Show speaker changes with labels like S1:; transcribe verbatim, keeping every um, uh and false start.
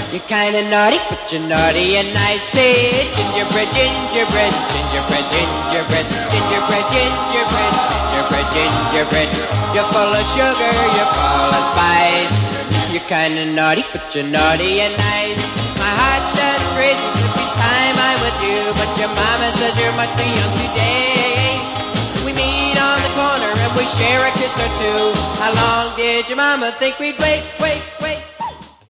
S1: You're kinda naughty, but you're naughty and nice. Say it, gingerbread, gingerbread, gingerbread, gingerbread, gingerbread, gingerbread, gingerbread, gingerbread. You're full of sugar, you're full of spice. You're kinda naughty, but you're naughty and nice. My heart does crazy each time I'm with you, but your mama says you're much too young today. We meet on the corner and we share a kiss or two. How long did your mama think we'd wait, wait?